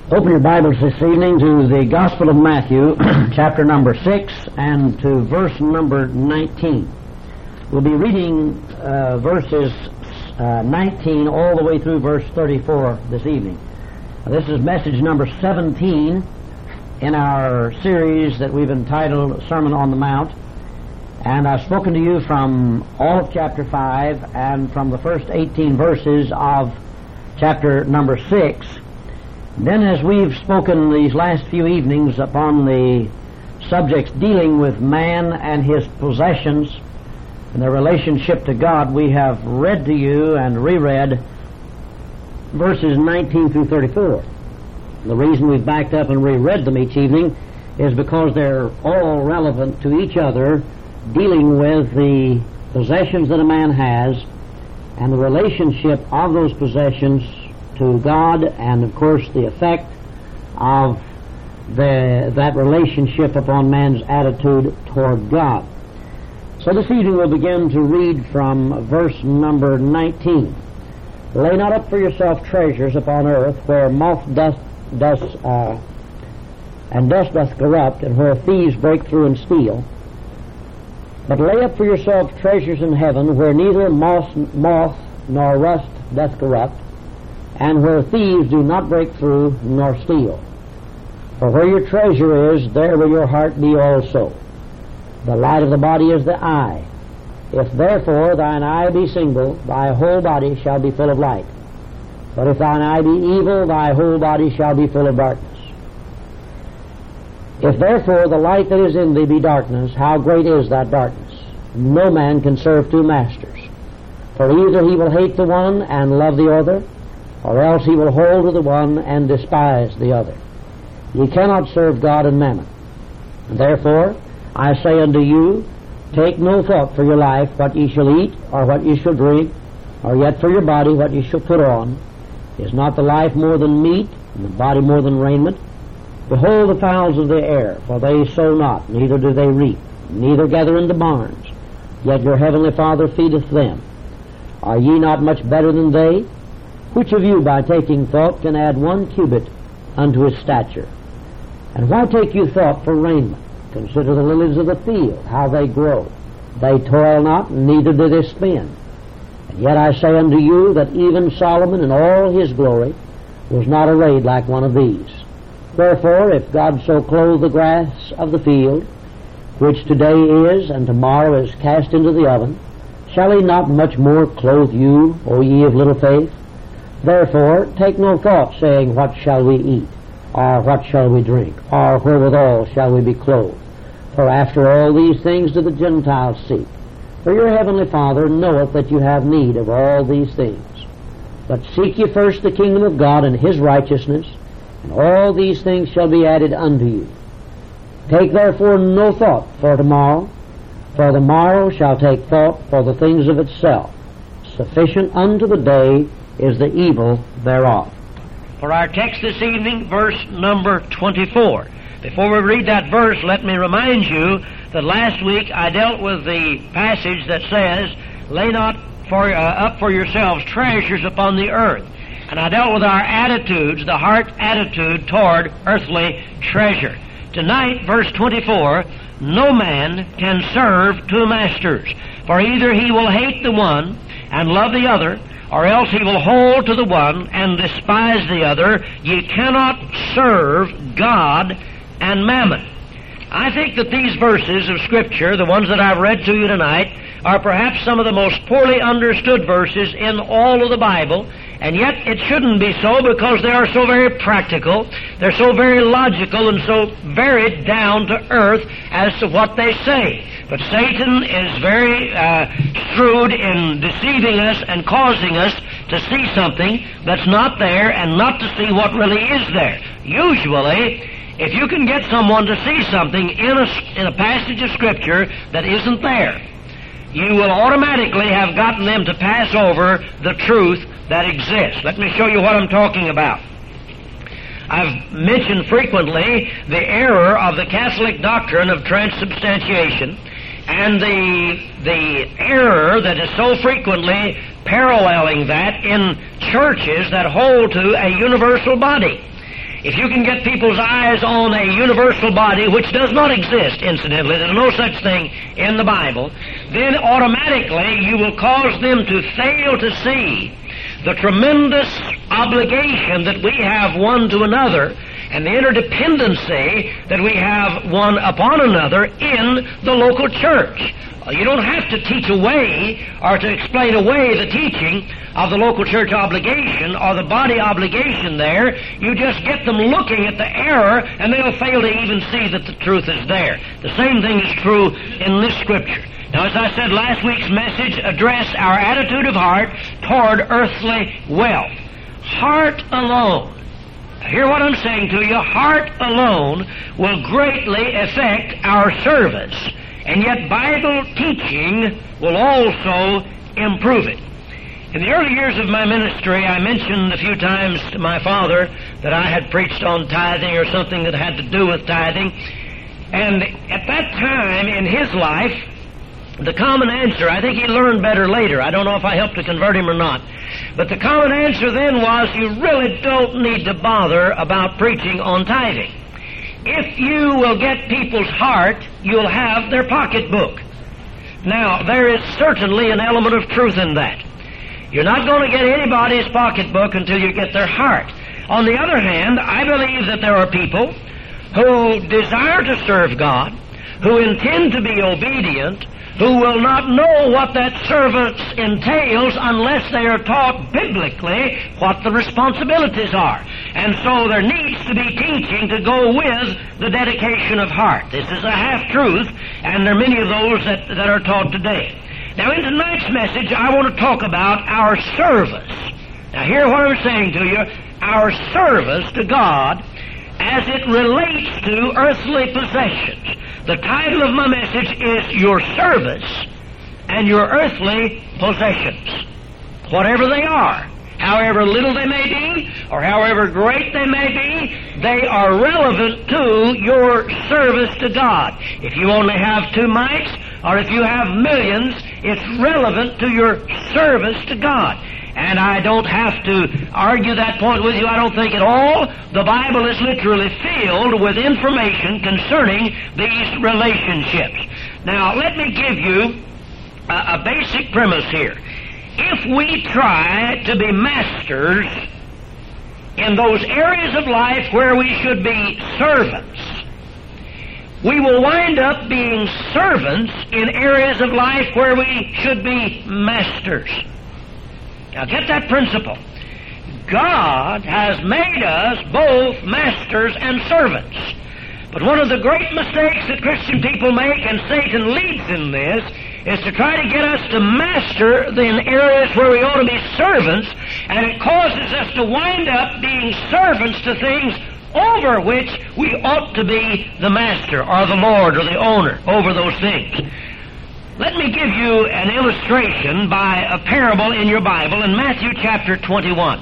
Open your Bibles this evening to the Gospel of Matthew, chapter number 6, and to verse number 19. We'll be reading verses 19 all the way through verse 34 this evening. This is message number 17 in our series that we've entitled Sermon on the Mount. And I've spoken to you from all of chapter 5 and from the first 18 verses of chapter number 6. Then, as we've spoken these last few evenings upon the subjects dealing with man and his possessions and their relationship to God, we have read to you and reread verses 19 through 34. The reason we've backed up and reread them each evening is because they're all relevant to each other, dealing with the possessions that a man has and the relationship of those possessions to God, and of course the effect of that relationship upon man's attitude toward God. So this evening we'll begin to read from verse number 19. Lay not up for yourself treasures upon earth, where moth doth corrupt, and where thieves break through and steal. But lay up for yourself treasures in heaven, where neither moth nor rust doth corrupt, and where thieves do not break through nor steal. For where your treasure is, there will your heart be also. The light of the body is the eye. If therefore thine eye be single, thy whole body shall be full of light. But if thine eye be evil, thy whole body shall be full of darkness. If therefore the light that is in thee be darkness, how great is that darkness? No man can serve two masters. For either he will hate the one and love the other, or else he will hold to the one and despise the other. Ye cannot serve God and mammon. Therefore I say unto you, take no thought for your life, what ye shall eat, or what ye shall drink, or yet for your body what ye shall put on. Is not the life more than meat, and the body more than raiment? Behold the fowls of the air, for they sow not, neither do they reap, neither gather into barns, yet your heavenly Father feedeth them. Are ye not much better than they? Which of you by taking thought can add 1 cubit unto his stature? And why take you thought for raiment? Consider the lilies of the field, how they grow. They toil not, neither do they spin. And yet I say unto you that even Solomon in all his glory was not arrayed like one of these. Wherefore, if God so clothe the grass of the field, which today is and tomorrow is cast into the oven, shall he not much more clothe you, O ye of little faith? Therefore take no thought, saying, what shall we eat? Or what shall we drink? Or wherewithal shall we be clothed? For after all these things do the Gentiles seek. For your heavenly Father knoweth that you have need of all these things. But seek ye first the kingdom of God and his righteousness, and all these things shall be added unto you. Take therefore no thought for tomorrow, for the morrow shall take thought for the things of itself. Sufficient unto the day is the evil thereof. For our text this evening, verse number 24. Before we read that verse, let me remind you that last week I dealt with the passage that says, lay not up for yourselves treasures upon the earth. And I dealt with our attitudes, the heart attitude toward earthly treasure. Tonight, verse 24, no man can serve two masters, for either he will hate the one and love the other, or else he will hold to the one and despise the other. Ye cannot serve God and mammon. I think that these verses of Scripture, the ones that I've read to you tonight, are perhaps some of the most poorly understood verses in all of the Bible, and yet it shouldn't be so, because they are so very practical, they're so very logical, and so very down to earth as to what they say. But Satan is very shrewd in deceiving us and causing us to see something that's not there and not to see what really is there. Usually, if you can get someone to see something in a passage of Scripture that isn't there, you will automatically have gotten them to pass over the truth that exists. Let me show you what I'm talking about. I've mentioned frequently the error of the Catholic doctrine of transubstantiation, and the error that is so frequently paralleling that in churches that hold to a universal body. If you can get people's eyes on a universal body, which does not exist, incidentally, there's no such thing in the Bible, then automatically you will cause them to fail to see the tremendous obligation that we have one to another and the interdependency that we have one upon another in the local church. You don't have to teach away or to explain away the teaching of the local church obligation or the body obligation there. You just get them looking at the error and they'll fail to even see that the truth is there. The same thing is true in this Scripture. Now, as I said, last week's message addressed our attitude of heart toward earthly wealth. Heart alone. Now, hear what I'm saying to you. Heart alone will greatly affect our service. And yet Bible teaching will also improve it. In the early years of my ministry, I mentioned a few times to my father that I had preached on tithing or something that had to do with tithing. And at that time in his life, the common answer, I think he learned better later. I don't know if I helped to convert him or not. But the common answer then was, you really don't need to bother about preaching on tithing. If you will get people's heart, you'll have their pocketbook. Now, there is certainly an element of truth in that. You're not going to get anybody's pocketbook until you get their heart. On the other hand, I believe that there are people who desire to serve God, who intend to be obedient, who will not know what that service entails unless they are taught biblically what the responsibilities are. And so there needs to be teaching to go with the dedication of heart. This is a half-truth, and there are many of those that are taught today. Now, in tonight's message, I want to talk about our service. Now, hear what I'm saying to you. Our service to God as it relates to earthly possessions. The title of my message is Your Service and Your Earthly Possessions. Whatever they are, however little they may be, or however great they may be, they are relevant to your service to God. If you only have 2 mites, or if you have millions, it's relevant to your service to God. And I don't have to argue that point with you, I don't think at all. The Bible is literally filled with information concerning these relationships. Now, let me give you a basic premise here. If we try to be masters in those areas of life where we should be servants, we will wind up being servants in areas of life where we should be masters. Now get that principle. God has made us both masters and servants. But one of the great mistakes that Christian people make, and Satan leads in this, is to try to get us to master in areas where we ought to be servants, and it causes us to wind up being servants to things over which we ought to be the master or the Lord or the owner over those things. Let me give you an illustration by a parable in your Bible in Matthew chapter 21.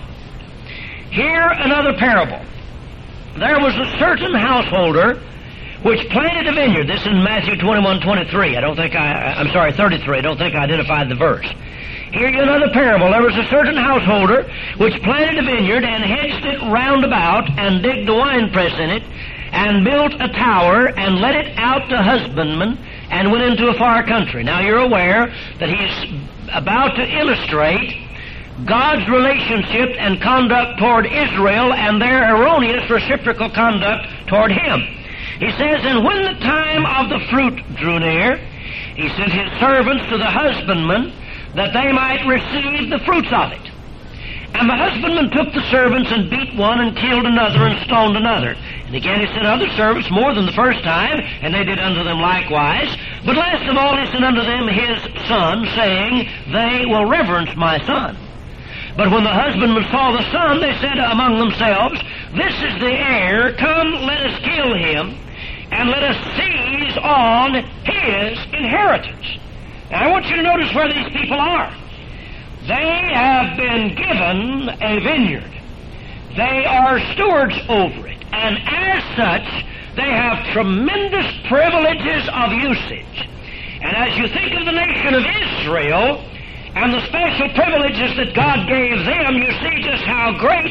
Here another parable. There was a certain householder which planted a vineyard. This is in Matthew 21:23. 33. I don't think I identified the verse. Here another parable. There was a certain householder which planted a vineyard and hedged it round about and digged a winepress in it and built a tower and let it out to husbandmen and went into a far country. Now you're aware that he's about to illustrate God's relationship and conduct toward Israel and their erroneous reciprocal conduct toward him. He says, and when the time of the fruit drew near, he sent his servants to the husbandmen that they might receive the fruits of it. And the husbandman took the servants and beat one and killed another and stoned another. And again he sent other servants more than the first time, and they did unto them likewise. But last of all he sent unto them his son, saying, they will reverence my son. But when the husbandmen saw the son, they said among themselves, this is the heir, come, let us kill him, and let us seize on his inheritance. Now I want you to notice where these people are. They have been given a vineyard. They are stewards over it. And as such, they have tremendous privileges of usage. And as you think of the nation of Israel and the special privileges that God gave them, you see just how great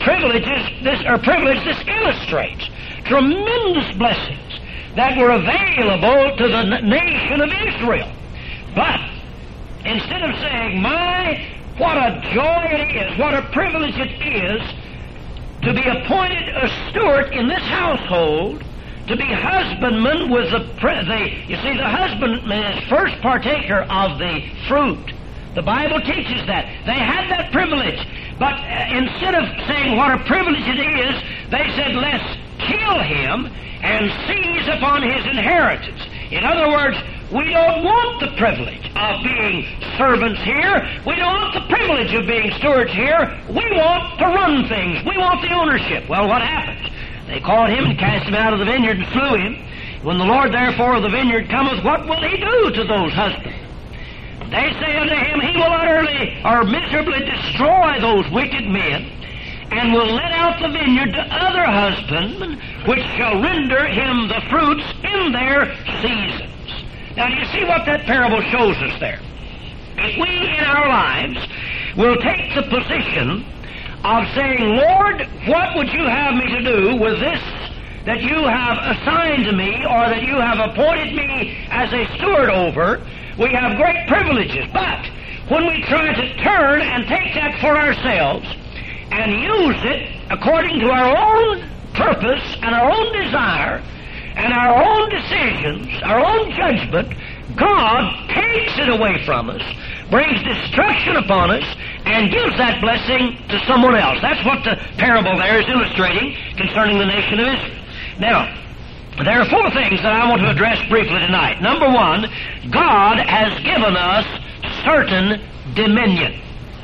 privilege this illustrates. Tremendous blessings that were available to the nation of Israel. But instead of saying, my, what a joy it is, what a privilege it is to be appointed a steward in this household, to be husbandman with you see, the husbandman is first partaker of the fruit. The Bible teaches that. They had that privilege. But instead of saying what a privilege it is, they said, let's kill him and seize upon his inheritance. In other words, we don't want the privilege of being servants here. We don't want the privilege of being stewards here. We want to run things. We want the ownership. Well, what happens? They caught him and cast him out of the vineyard and slew him. When the Lord therefore of the vineyard cometh, what will he do to those husbands? They say unto him, he will utterly or miserably destroy those wicked men, and will let out the vineyard to other husbandmen, which shall render him the fruits in their seasons. Now, do you see what that parable shows us there? If we in our lives will take the position of saying, Lord, what would you have me to do with this that you have assigned to me, or that you have appointed me as a steward over, we have great privileges. But when we try to turn and take that for ourselves and use it according to our own purpose and our own desire and our own decisions, our own judgment, God takes it away from us, brings destruction upon us, and gives that blessing to someone else. That's what the parable there is illustrating concerning the nation of Israel. Now, there are four things that I want to address briefly tonight. Number one, God has given us certain dominion.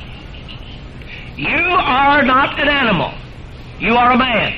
You are not an animal. You are a man,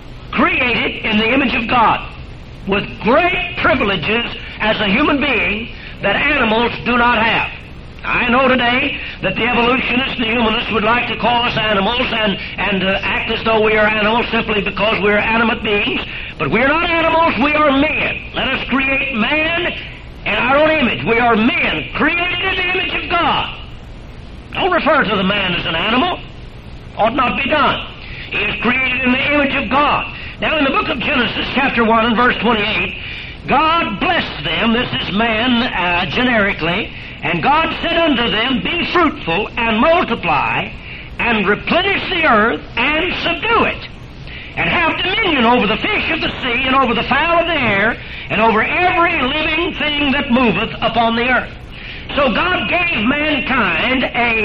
created in the image of God, with great privileges as a human being that animals do not have. I know today that the evolutionists and the humanists would like to call us animals and act as though we are animals simply because we are animate beings. But we are not animals, we are men. Let us create man in our own image. We are men, created in the image of God. Don't refer to the man as an animal. Ought not be done. He is created in the image of God. Now in the book of Genesis, chapter 1 and verse 28, God blessed them, this is man generically, and God said unto them, be fruitful and multiply, and replenish the earth and subdue it, and have dominion over the fish of the sea, and over the fowl of the air, and over every living thing that moveth upon the earth. So God gave mankind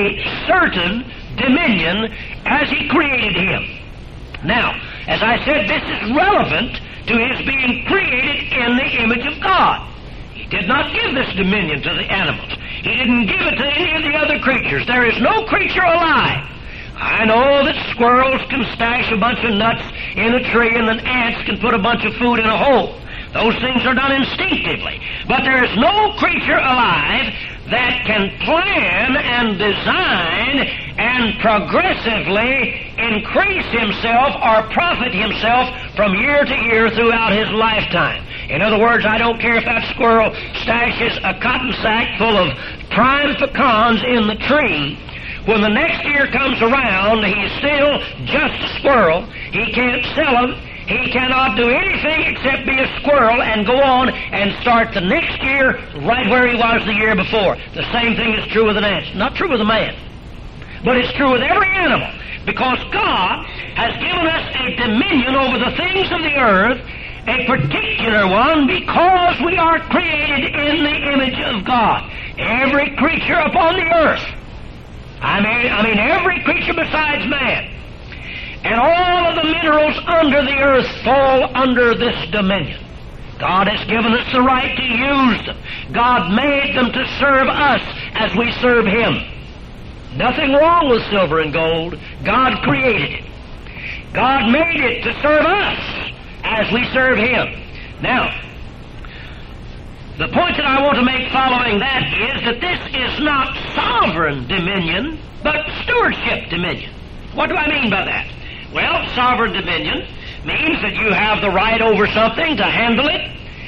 a certain dominion as He created him. Now, as I said, this is relevant to his being created in the image of God. He did not give this dominion to the animals. He didn't give it to any of the other creatures. There is no creature alive. I know that squirrels can stash a bunch of nuts in a tree, and then ants can put a bunch of food in a hole. Those things are done instinctively. But there is no creature alive that can plan and design and progressively increase himself or profit himself from year to year throughout his lifetime. In other words, I don't care if that squirrel stashes a cotton sack full of prime pecans in the tree. When the next year comes around, he's still just a squirrel. He can't sell them. He cannot do anything except be a squirrel and go on and start the next year right where he was the year before. The same thing is true with an ant. Not true with a man, but it's true with every animal, because God has given us a dominion over the things of the earth, a particular one, because we are created in the image of God. Every creature upon the earth, I mean every creature besides man, and all of the minerals under the earth fall under this dominion. God has given us the right to use them. God made them to serve us as we serve Him. Nothing wrong with silver and gold. God created it. God made it to serve us as we serve Him. Now, the point that I want to make following that is that this is not sovereign dominion, but stewardship dominion. What do I mean by that? Well, sovereign dominion means that you have the right over something, to handle it,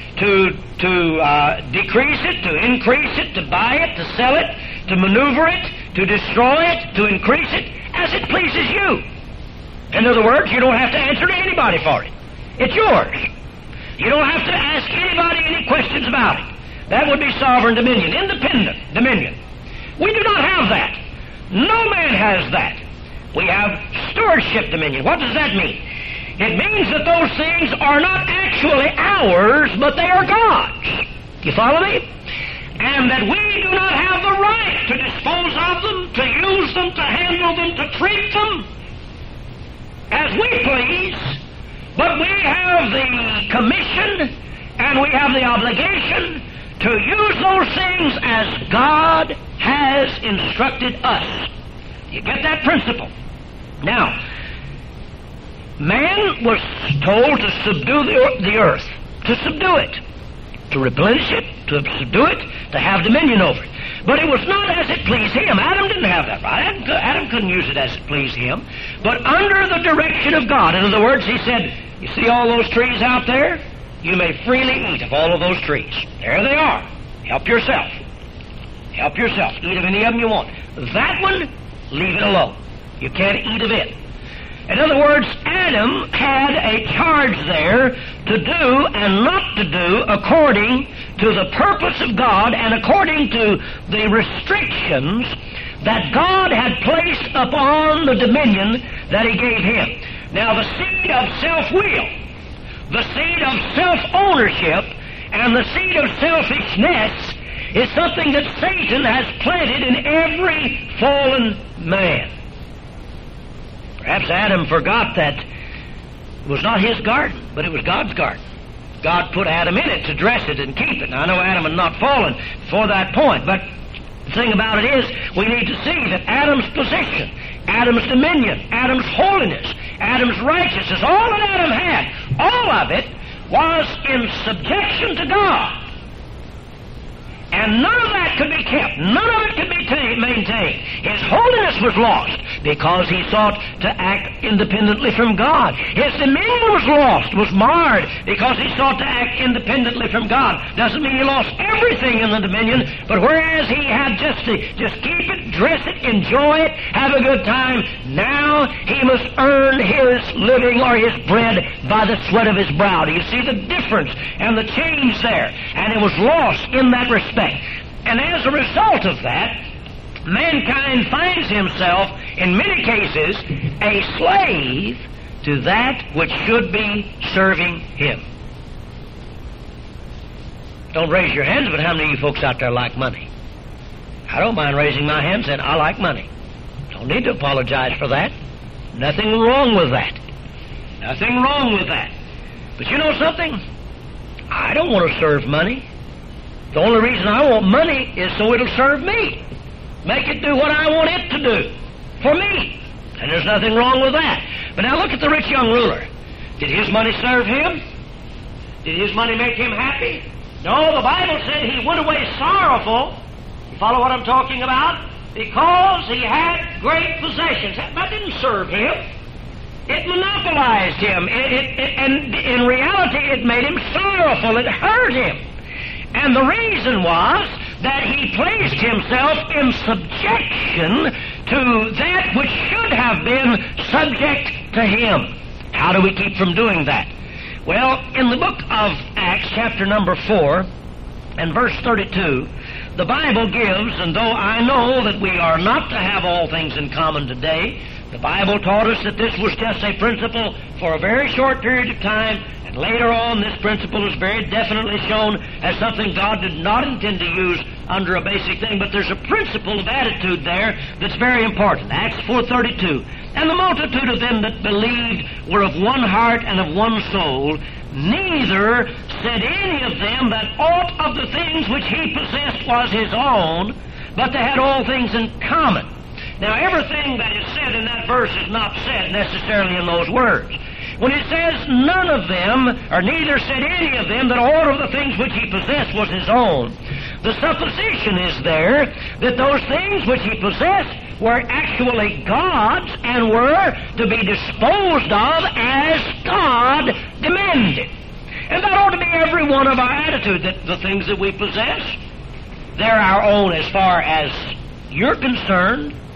to decrease it, to increase it, to buy it, to sell it, to maneuver it, to destroy it, to increase it, as it pleases you. In other words, you don't have to answer to anybody for it. It's yours. You don't have to ask anybody any questions about it. That would be sovereign dominion, independent dominion. We do not have that. No man has that. We have stewardship dominion. What does that mean? It means that those things are not actually ours, but they are God's. You follow me? And that we do not have the right to dispose of them, to use them, to handle them, to treat them as we please, but we have the commission and we have the obligation to use those things as God has instructed us. You get that principle? Now, man was told to subdue the earth, to subdue it, to replenish it, to subdue it, to have dominion over it. But it was not as it pleased him. Adam didn't have that right. Adam couldn't use it as it pleased him, but under the direction of God. In other words, he said, you see all those trees out there? You may freely eat of all of those trees. There they are. Help yourself. Help yourself. Eat of any of them you want. That one, leave it alone. You can't eat of it. In other words, Adam had a charge there to do and not to do according to the purpose of God and according to the restrictions that God had placed upon the dominion that He gave him. Now, the seed of self-will, the seed of self-ownership, and the seed of selfishness is something that Satan has planted in every fallen man. Perhaps Adam forgot that it was not his garden, but it was God's garden. God put Adam in it to dress it and keep it. Now, I know Adam had not fallen before that point, but the thing about it is we need to see that Adam's position, Adam's dominion, Adam's holiness, Adam's righteousness, all that Adam had, all of it was in subjection to God. And none of that could be kept. None of it could be maintained. His holiness was lost because he sought to act independently from God. His dominion was lost, was marred, because he sought to act independently from God. Doesn't mean he lost everything in the dominion, but whereas he had just keep it, dress it, enjoy it, have a good time, now he must earn his living or his bread by the sweat of his brow. Do you see the difference and the change there? And it was lost in that respect. And as a result of that, mankind finds himself, in many cases, a slave to that which should be serving him. Don't raise your hands, but how many of you folks out there like money? I don't mind raising my hand saying, I like money. Don't need to apologize for that. Nothing wrong with that. Nothing wrong with that. But you know something? I don't want to serve money. The only reason I want money is so it'll serve me. Make it do what I want it to do for me. And there's nothing wrong with that. But now look at the rich young ruler. Did his money serve him? Did his money make him happy? No, the Bible said he went away sorrowful. You follow what I'm talking about? Because he had great possessions. That didn't serve him. It monopolized him. And in reality, it made him sorrowful. It hurt him. And the reason was that he placed himself in subjection to that which should have been subject to him. How do we keep from doing that? Well, in the book of Acts, chapter number 4, and verse 32, the Bible gives, and though I know that we are not to have all things in common today, the Bible taught us that this was just a principle for a very short period of time. Later on, this principle is very definitely shown as something God did not intend to use under a basic thing, but there's a principle of attitude there that's very important. Acts 4:32. And the multitude of them that believed were of one heart and of one soul. Neither said any of them that aught of the things which he possessed was his own, but they had all things in common. Now, everything that is said in that verse is not said necessarily in those words. When it says none of them, or neither said any of them, that all of the things which he possessed was his own, the supposition is there that those things which he possessed were actually God's and were to be disposed of as God demanded. And that ought to be every one of our attitude, that the things that we possess, they're our own as far as you're concerned,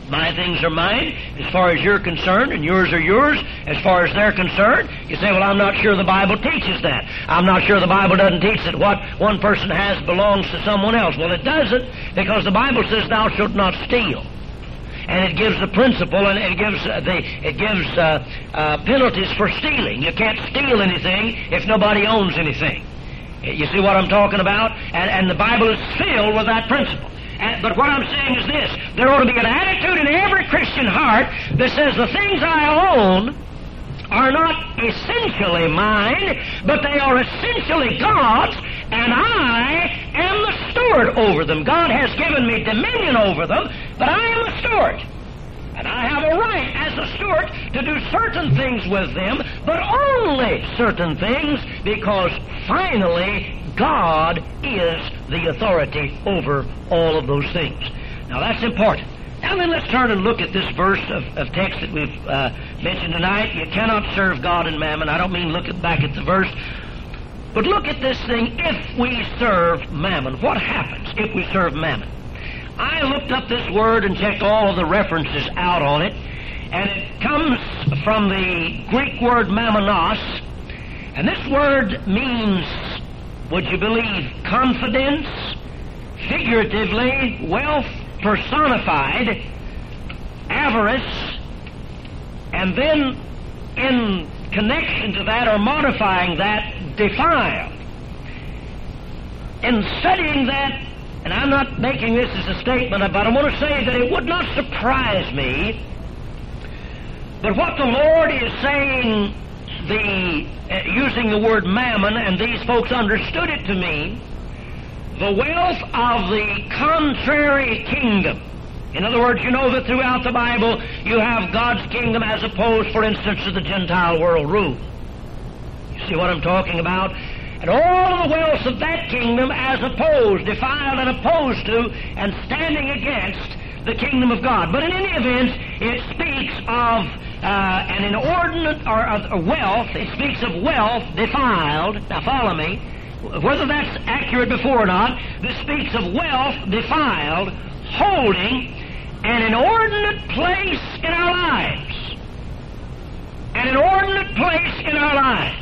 My things are mine as far as you're concerned, and yours are yours as far as they're concerned. You say, well, I'm not sure the Bible teaches that. I'm not sure the Bible doesn't teach that what one person has belongs to someone else. Well, it doesn't, because the Bible says thou shalt not steal. And it gives the principle, and it gives penalties for stealing. You can't steal anything if nobody owns anything. You see what I'm talking about? And the Bible is filled with that principle. But what I'm saying is this: there ought to be an attitude in every Christian heart that says the things I own are not essentially mine, but they are essentially God's, and I am the steward over them. God has given me dominion over them, but I am the steward. And I have a right as a steward to do certain things with them, but only certain things, because finally God is the authority over all of those things. Now that's important. Now then, let's turn and look at this verse of text that we've mentioned tonight. You cannot serve God and mammon. I don't mean look back at the verse, but look at this thing. If we serve mammon, what happens if we serve mammon? I looked up this word and checked all of the references out on it, and it comes from the Greek word mammonos, and this word means, would you believe, confidence, figuratively, wealth personified, avarice, and then in connection to that, or modifying that, defiled. In studying that, and I'm not making this as a statement, but I want to say that it would not surprise me, but what the Lord is saying, using the word mammon, and these folks understood it to mean the wealth of the contrary kingdom. In other words, you know that throughout the Bible you have God's kingdom as opposed, for instance, to the Gentile world rule. You see what I'm talking about? And all of the wealth of that kingdom as opposed, defiled and opposed to, and standing against the kingdom of God. But in any event, it speaks of an inordinate or wealth. It speaks of wealth defiled. Now follow me. Whether that's accurate before or not, this speaks of wealth defiled, holding an inordinate place in our lives. An inordinate place in our lives.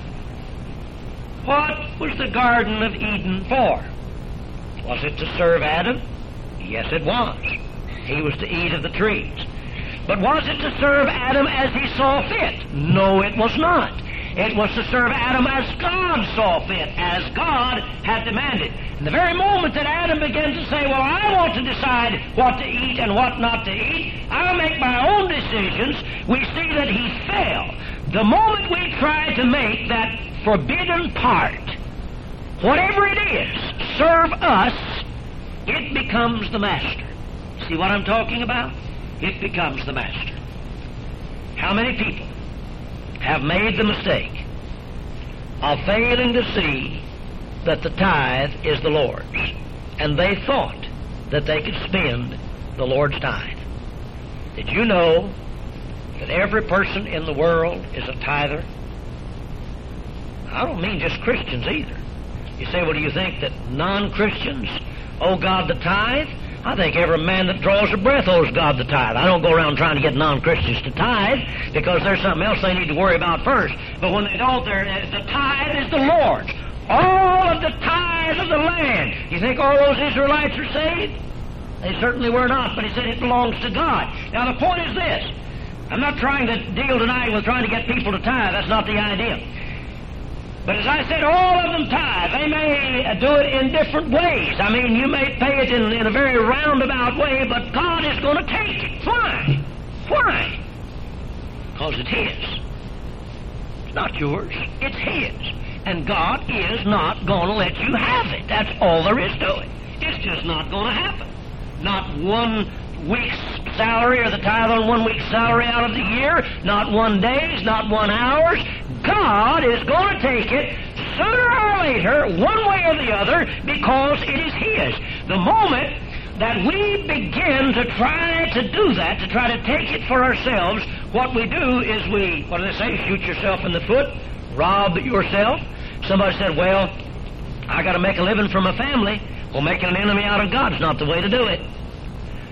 What was the Garden of Eden for? Was it to serve Adam? Yes, it was. He was to eat of the trees. But was it to serve Adam as he saw fit? No, it was not. It was to serve Adam as God saw fit, as God had demanded. And the very moment that Adam began to say, well, I want to decide what to eat and what not to eat, I'll make my own decisions, we see that he fell. The moment we try to make that forbidden part, whatever it is, serve us, it becomes the master. See what I'm talking about? It becomes the master. How many people have made the mistake of failing to see that the tithe is the Lord's, and they thought that they could spend the Lord's tithe? Did you know that every person in the world is a tither? I don't mean just Christians either. You say, well, do you think that non-Christians owe God the tithe? I think every man that draws a breath owes God the tithe. I don't go around trying to get non-Christians to tithe, because there's something else they need to worry about first. But when they don't, the tithe is the Lord's. All of the tithe of the land. You think all those Israelites are saved? They certainly were not, but he said it belongs to God. Now the point is this. I'm not trying to deal tonight with trying to get people to tithe. That's not the idea. But as I said, all of them tithe. They may do it in different ways. I mean, you may pay it in a very roundabout way, but God is going to take it. Why? Why? Because it's His. It's not yours. It's His. And God is not going to let you have it. That's all there is to it. It's just not going to happen. Not 1 week's salary or the tithe on 1 week's salary out of the year, not 1 day's, not 1 hour's. God is going to take it sooner or later, one way or the other, because it is His. The moment that we begin to try to do that, to try to take it for ourselves, what we do is what do they say, shoot yourself in the foot, rob yourself. Somebody said, well, I got to make a living for my family. Well, making an enemy out of God's not the way to do it.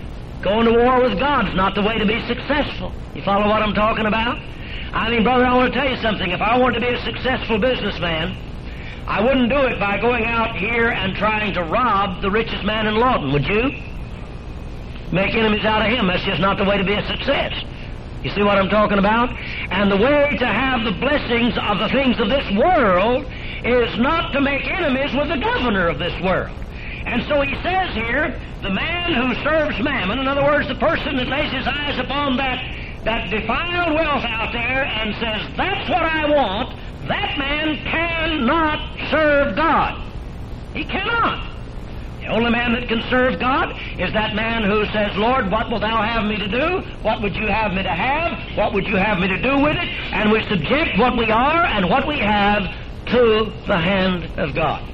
Going to war with God's not the way to be successful. You follow what I'm talking about? I mean, brother, I want to tell you something. If I wanted to be a successful businessman, I wouldn't do it by going out here and trying to rob the richest man in Lawton, would you? Make enemies out of him. That's just not the way to be a success. You see what I'm talking about? And the way to have the blessings of the things of this world is not to make enemies with the governor of this world. And so he says here, the man who serves mammon, in other words, the person that lays his eyes upon that defiled wealth out there and says, that's what I want, that man cannot serve God. He cannot. The only man that can serve God is that man who says, Lord, what wilt thou have me to do? What would you have me to have? What would you have me to do with it? And we subject what we are and what we have to the hand of God.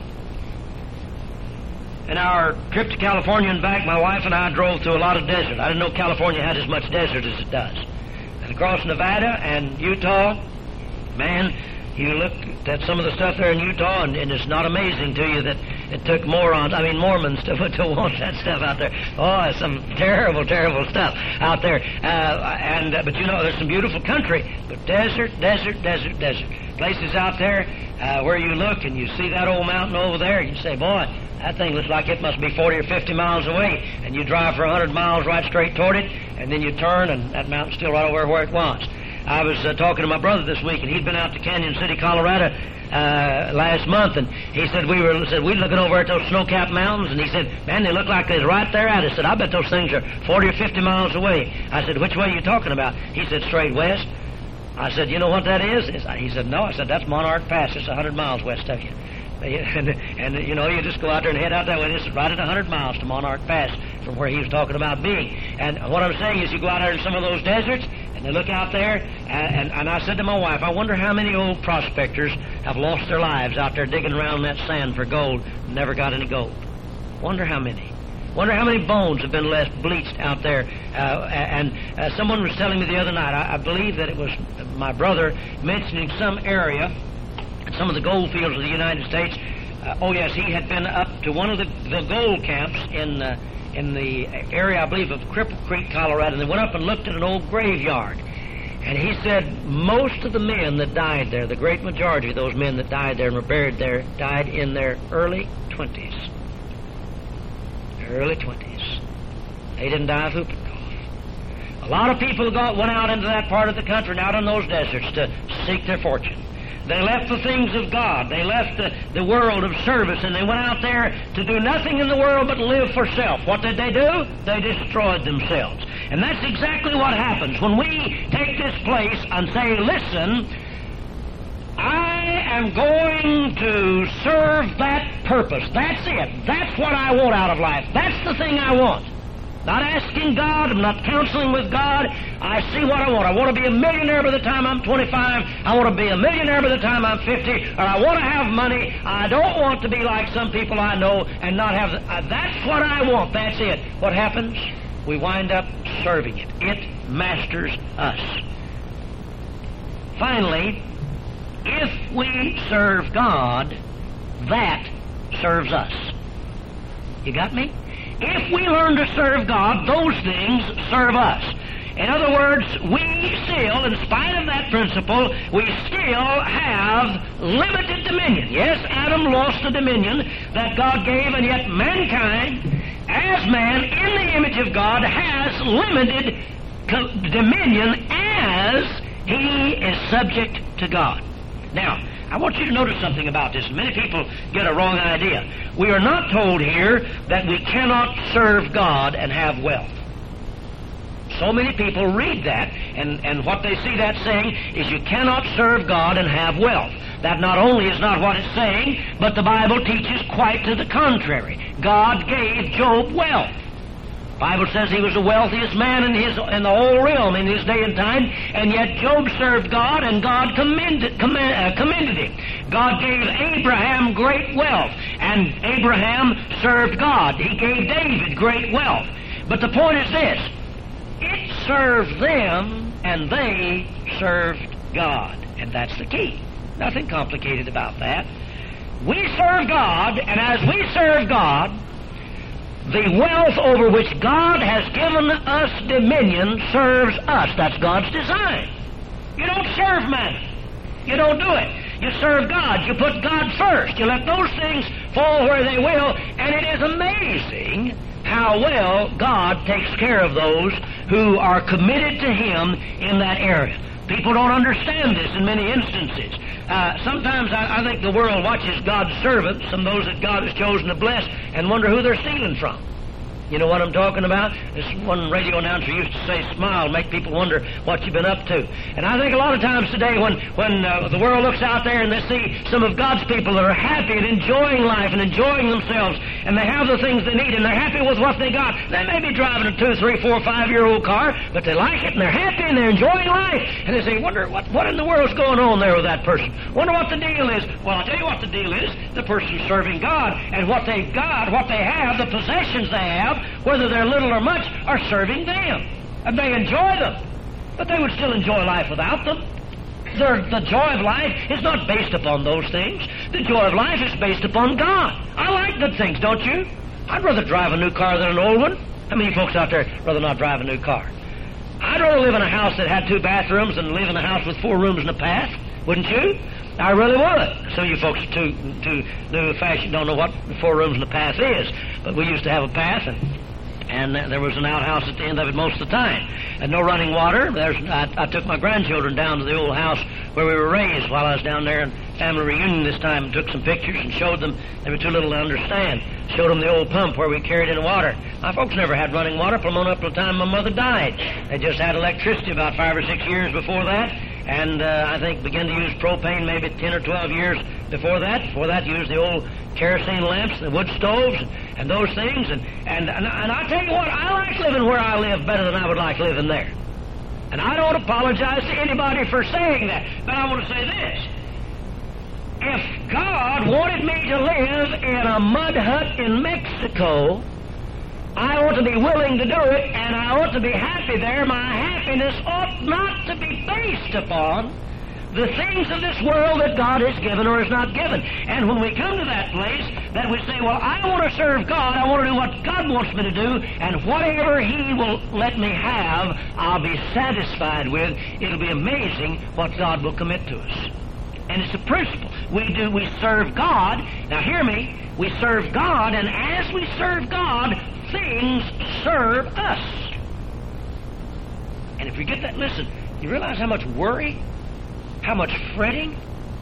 In our trip to California and back, my wife and I drove through a lot of desert. I didn't know California had as much desert as it does. And across Nevada and Utah, man, you look at some of the stuff there in Utah, and it's not amazing to you that it took Mormons to want that stuff out there. Oh, it's some terrible, terrible stuff out there. But you know, there's some beautiful country, but desert. Places out there where you look and you see that old mountain over there, and you say, boy, that thing looks like it must be 40 or 50 miles away. And you drive for 100 miles right straight toward it, and then you turn, and that mountain's still right over where it was. I was talking to my brother this week, and he'd been out to Canyon City, Colorado last month, and he said we were looking over at those snow-capped mountains, and he said, man, they look like they're right there at us. I said, I bet those things are 40 or 50 miles away. I said, which way are you talking about? He said, straight west. I said, you know what that is? He said, no. I said, that's Monarch Pass. It's 100 miles west of you. And you know, you just go out there and head out that way. It's right at 100 miles to Monarch Pass from where he was talking about being. And what I'm saying is you go out there in some of those deserts, and they look out there, and I said to my wife, I wonder how many old prospectors have lost their lives out there digging around that sand for gold and never got any gold. Wonder how many. Wonder how many bones have been left bleached out there. Someone was telling me the other night, I believe that it was my brother mentioning some area, some of the gold fields of the United States. Oh yes, he had been up to one of the gold camps in the area, I believe, of Cripple Creek, Colorado, and they went up and looked at an old graveyard. And he said most of the men that died there, the great majority of those men that died there and were buried there, died in their early 20s. Early 20s. They didn't die of whooping cough. A lot of people went out into that part of the country and out in those deserts to seek their fortune. They left the things of God. They left the world of service, and they went out there to do nothing in the world but live for self. What did they do? They destroyed themselves. And that's exactly what happens when we take this place and say, listen, I am going to serve that purpose. That's it. That's what I want out of life. That's the thing I want. Not asking God, I'm not counseling with God. I see what I want. I want to be a millionaire by the time I'm 25. I want to be a millionaire by the time I'm 50. Or I want to have money. I don't want to be like some people I know and not have... that's what I want. That's it. What happens? We wind up serving it. It masters us. Finally, if we serve God, that serves us. You got me? If we learn to serve God, those things serve us. In other words, we still, in spite of that principle, we still have limited dominion. Yes, Adam lost the dominion that God gave, and yet mankind, as man, in the image of God, has limited dominion as he is subject to God. Now, I want you to notice something about this. Many people get a wrong idea. We are not told here that we cannot serve God and have wealth. So many people read that, and what they see that saying is you cannot serve God and have wealth. That not only is not what it's saying, but the Bible teaches quite to the contrary. God gave Job wealth. The Bible says he was the wealthiest man in the whole realm in his day and time, and yet Job served God, and God commended him. God gave Abraham great wealth, and Abraham served God. He gave David great wealth. But the point is this: it served them, and they served God. And that's the key. Nothing complicated about that. We serve God, and as we serve God, The wealth over which God has given us dominion serves us. That's God's design. You don't serve man. You don't do it. You serve God. You put God first. You let those things fall where they will, and it is amazing how well God takes care of those who are committed to Him in that area. People don't understand this in many instances. Sometimes I think the world watches God's servants, and those that God has chosen to bless, and wonder who they're stealing from. You know what I'm talking about? This one radio announcer used to say, smile, make people wonder what you've been up to. And I think a lot of times today when the world looks out there and they see some of God's people that are happy and enjoying life and enjoying themselves, and they have the things they need and they're happy with what they got, they may be driving a 2, 3, 4, 5-year-old car, but they like it and they're happy and they're enjoying life. And they say, wonder what in the world's going on there with that person? Wonder what the deal is. Well, I'll tell you what the deal is. The person's serving God, and what they've got, what they have, the possessions they have, whether they're little or much, are serving them. And they enjoy them. But they would still enjoy life without them. The joy of life is not based upon those things. The joy of life is based upon God. I like good things, don't you? I'd rather drive a new car than an old one. How many folks out there rather not drive a new car? I'd rather live in a house that had 2 bathrooms than live in a house with 4 rooms and a bath. Wouldn't you? I really would. Some of you folks too new fashion don't know what 4 rooms and a bath is. But we used to have a bath, and there was an outhouse at the end of it most of the time. And no running water. I took my grandchildren down to the old house where we were raised while I was down there in family reunion this time, and took some pictures and showed them. They were too little to understand. Showed them the old pump where we carried in water. My folks never had running water from on up to the time my mother died. They just had electricity about 5 or 6 years before that. And I think began to use propane maybe 10 or 12 years before that. Before that, used the old kerosene lamps, the wood stoves, and those things. And I tell you what, I like living where I live better than I would like living there. And I don't apologize to anybody for saying that. But I want to say this. If God wanted me to live in a mud hut in Mexico, I ought to be willing to do it, and I ought to be happy there. My happiness ought not to be based upon the things of this world that God has given or has not given. And when we come to that place, that we say, well, I want to serve God, I want to do what God wants me to do, and whatever He will let me have, I'll be satisfied with. It'll be amazing what God will commit to us. And it's a principle. We serve God. Now hear me. We serve God, and as we serve God, things serve us. And if you get that, listen, you realize how much worry, how much fretting,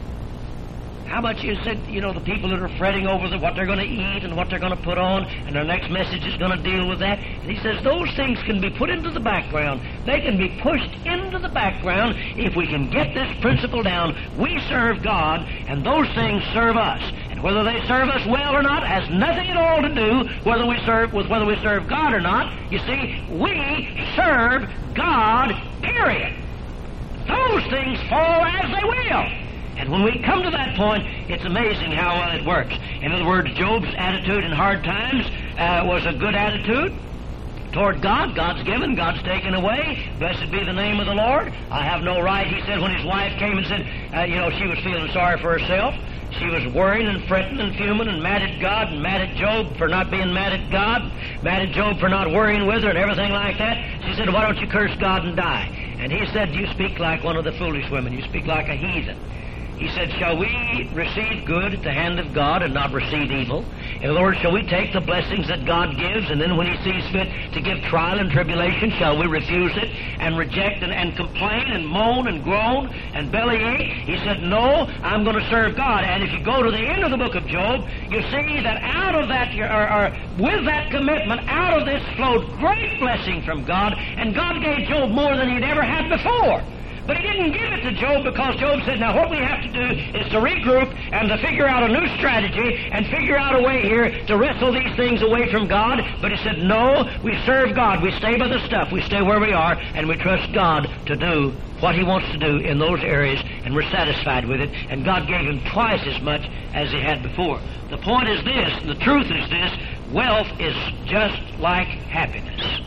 how much you said, the people that are fretting over what they're going to eat and what they're going to put on, and their next message is going to deal with that. And he says those things can be put into the background. They can be pushed into the background if we can get this principle down. We serve God, and those things serve us. And whether they serve us well or not has nothing at all to do whether we serve God or not. You see, we serve God, period. Those things fall as they will. And when we come to that point, it's amazing how well it works. In other words, Job's attitude in hard times was a good attitude toward God. God's given, God's taken away. Blessed be the name of the Lord. I have no right, he said, when his wife came and said, she was feeling sorry for herself. She was worrying and fretting and fuming and mad at God and mad at Job for not being mad at God, mad at Job for not worrying with her and everything like that. She said, why don't you curse God and die? And he said, you speak like one of the foolish women. You speak like a heathen. He said, shall we receive good at the hand of God and not receive evil? In other words, shall we take the blessings that God gives, and then when He sees fit to give trial and tribulation, shall we refuse it and reject and complain and moan and groan and bellyache? He said, no, I'm going to serve God. And if you go to the end of the book of Job, you see that out of that, or with that commitment, out of this flowed great blessing from God, and God gave Job more than he'd ever had before. But He didn't give it to Job because Job said, now what we have to do is to regroup and to figure out a new strategy and figure out a way here to wrestle these things away from God. But he said, no, we serve God. We stay by the stuff. We stay where we are, and we trust God to do what He wants to do in those areas, and we're satisfied with it. And God gave him twice as much as he had before. The point is this, and the truth is this, wealth is just like happiness.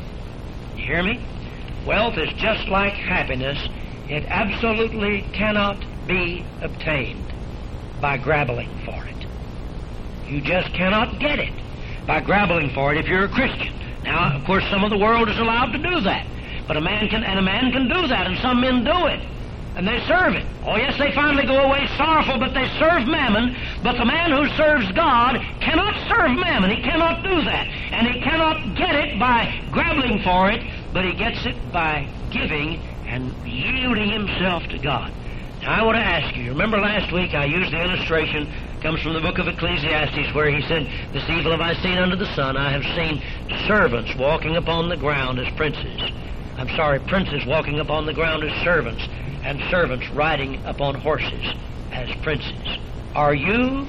You hear me? Wealth is just like happiness. It absolutely cannot be obtained by grappling for it. You just cannot get it. by grappling for it if you're a Christian. Now, of course, some of the world is allowed to do that. But a man can do that, and some men do it. And they serve it. Oh, yes, they finally go away sorrowful, but they serve mammon. But the man who serves God cannot serve mammon. He cannot do that. And he cannot get it by grappling for it, but he gets it by giving and yielding himself to God. Now, I want to ask you, remember last week I used the illustration, comes from the book of Ecclesiastes, where he said, "This evil have I seen under the sun. I have seen servants walking upon the ground as princes." Princes walking upon the ground as servants, and servants riding upon horses as princes. Are you,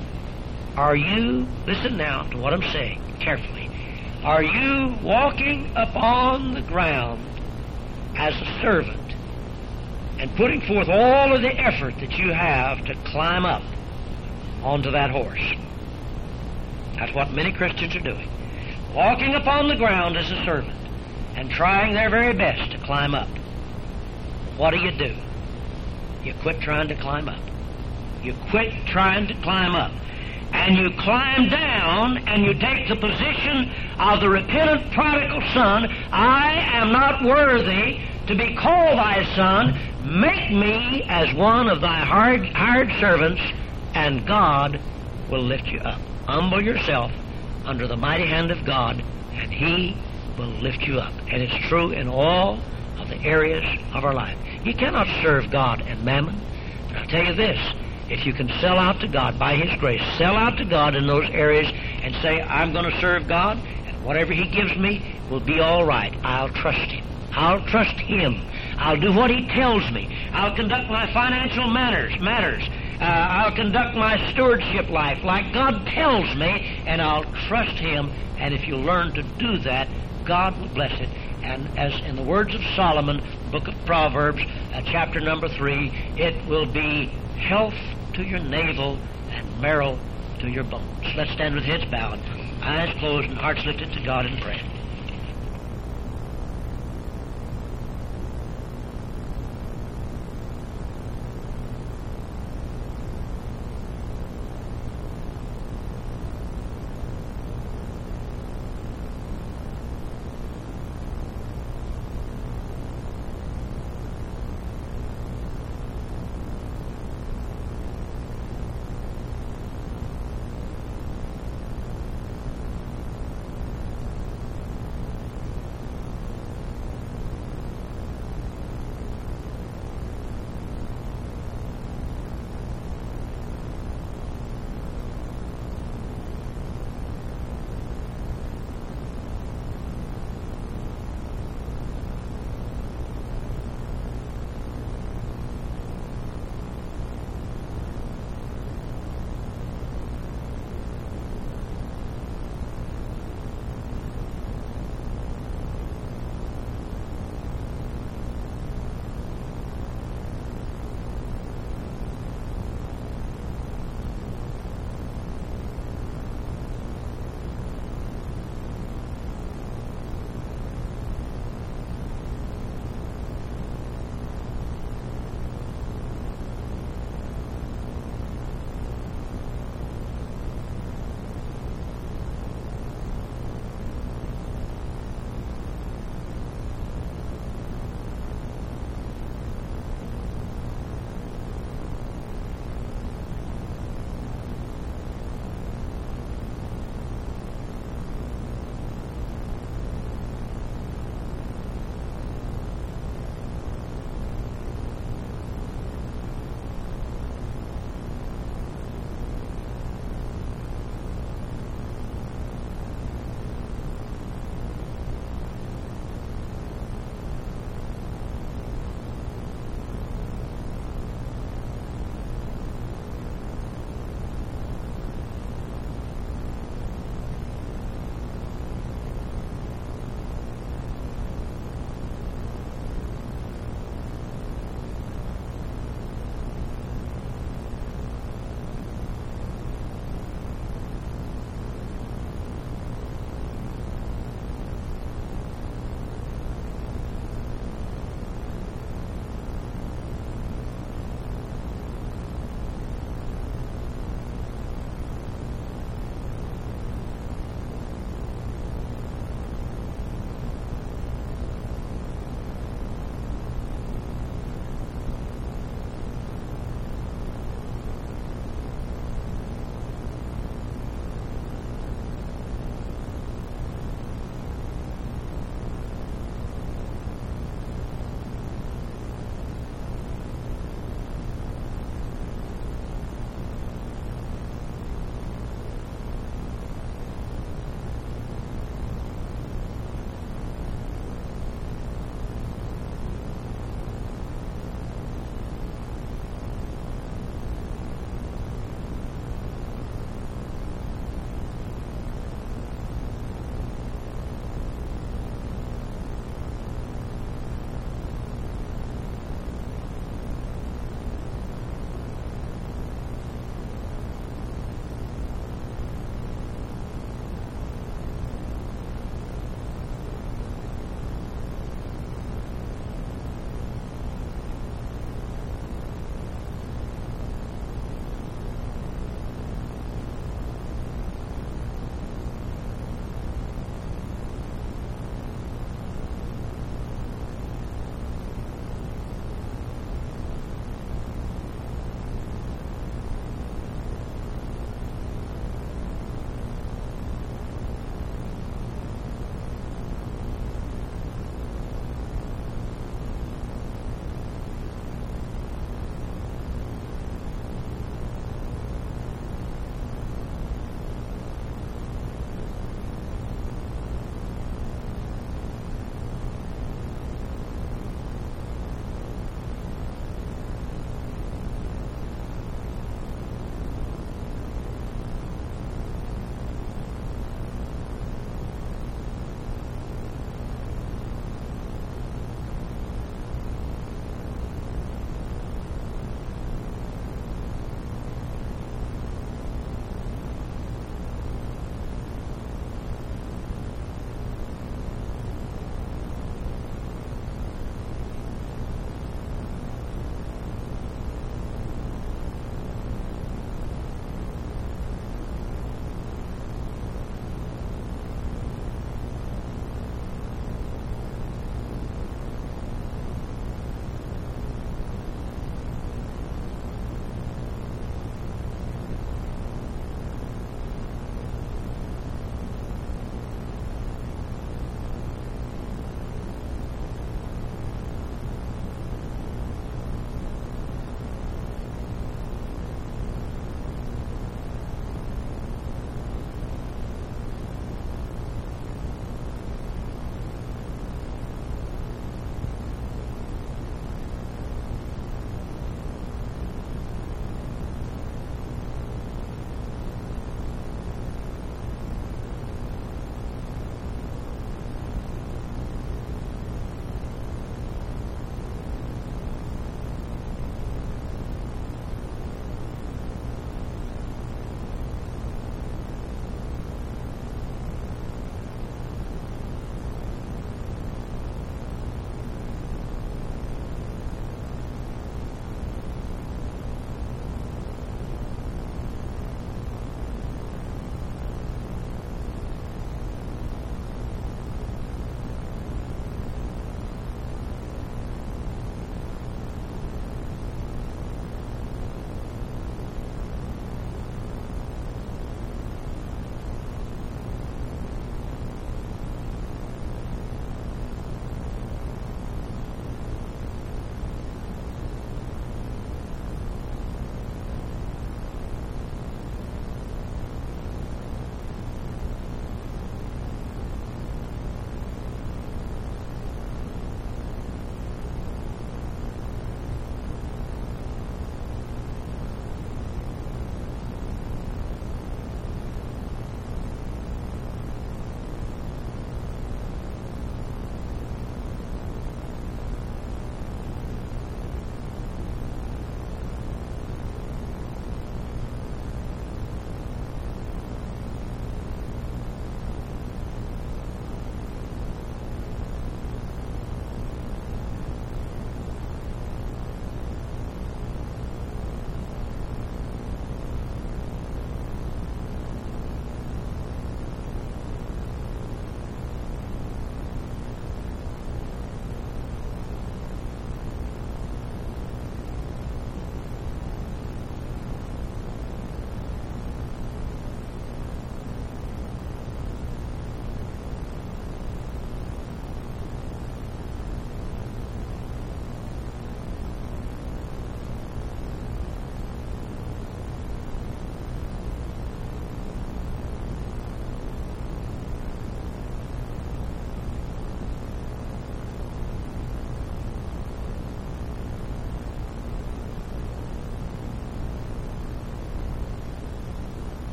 listen now to what I'm saying carefully, are you walking upon the ground as a servant and putting forth all of the effort that you have to climb up onto that horse? That's what many Christians are doing. Walking upon the ground as a servant and trying their very best to climb up. What do? You quit trying to climb up. You quit trying to climb up. And you climb down and you take the position of the repentant prodigal son. "I am not worthy to be called thy son. Make me as one of thy hired servants, and God will lift you up." Humble yourself under the mighty hand of God, and He will lift you up. And it's true in all of the areas of our life. You cannot serve God and mammon. But I'll tell you this, if you can sell out to God by His grace, sell out to God in those areas and say, "I'm going to serve God, and whatever He gives me will be all right. I'll trust Him. I'll trust Him. I'll do what He tells me. I'll conduct my financial matters. I'll conduct my stewardship life like God tells me, and I'll trust Him." And if you learn to do that, God will bless it. And as in the words of Solomon, book of Proverbs, chapter number 3, it will be health to your navel and marrow to your bones. Let's stand with heads bowed, eyes closed, and hearts lifted to God in prayer.